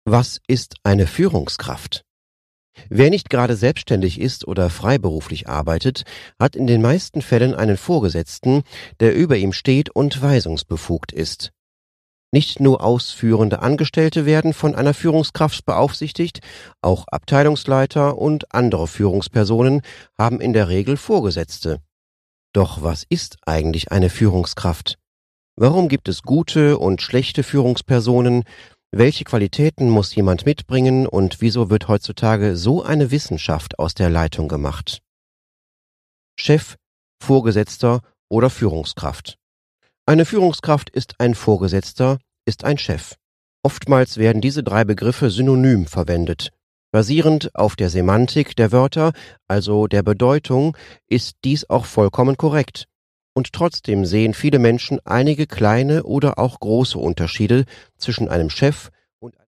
Was ist eine Führungskraft? Wer nicht gerade selbstständig ist oder freiberuflich arbeitet, hat in den meisten Fällen einen Vorgesetzten, der über ihm steht und weisungsbefugt ist. Nicht nur ausführende Angestellte werden von einer Führungskraft beaufsichtigt, auch Abteilungsleiter und andere Führungspersonen haben in der Regel Vorgesetzte. Doch was ist eigentlich eine Führungskraft? Warum gibt es gute und schlechte Führungspersonen? Welche Qualitäten muss jemand mitbringen und wieso wird heutzutage so eine Wissenschaft aus der Leitung gemacht? Chef, Vorgesetzter oder Führungskraft. Eine Führungskraft ist ein Vorgesetzter, ist ein Chef. Oftmals werden diese drei Begriffe synonym verwendet. Basierend auf der Semantik der Wörter, also der Bedeutung, ist dies auch vollkommen korrekt. Und trotzdem sehen viele Menschen einige kleine oder auch große Unterschiede zwischen einem Chef und